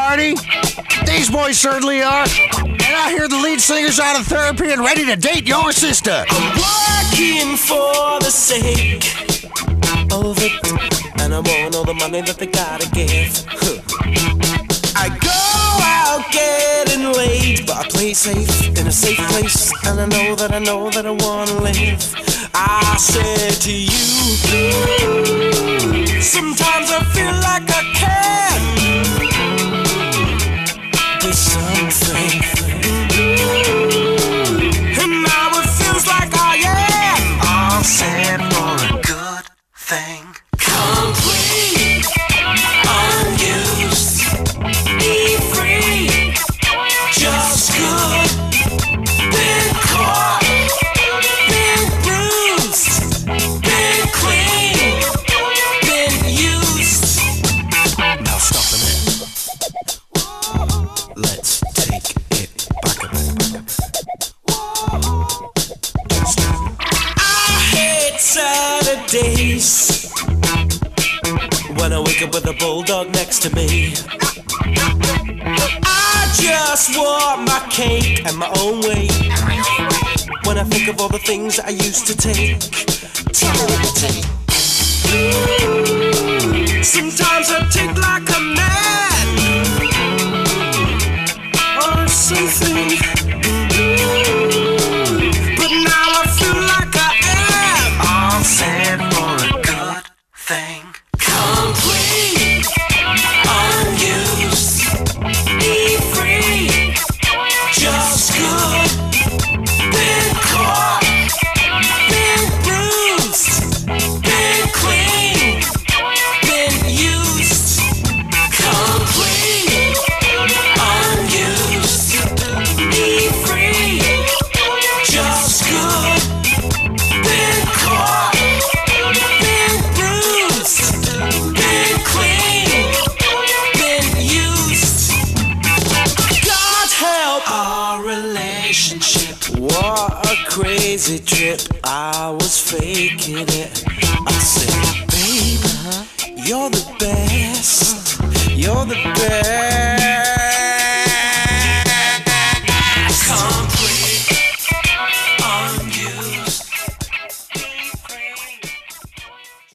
party? These boys certainly are. And I hear the lead singer's out of therapy and ready to date your sister. I'm working for the sake of it, and I want all the money that they gotta give. I go out getting late, but I play safe in a safe place, and I know that I wanna live. I said to you, sometimes I feel like I can be something, and now it feels like I am all set for a good thing. Complete, unused, be free, just good. Been caught, been bruised, been clean, been used. Now stop a minute. Let's take it back a bit. I hate Saturdays when I wake up with a bulldog next to me. I just want my cake and my own way. When I think of all the things I used to take. Sometimes I take like a man or something, but now I feel like I am all set for a good thing. Complete, unused, be free, just good. Been caught, been bruised, been clean, been used. Complete, unused, be free, just good. Been caught, been bruised, been clean, been used. God help our relationship. What a crazy trip. I was faking it. I said, babe, you're the best. You're the best.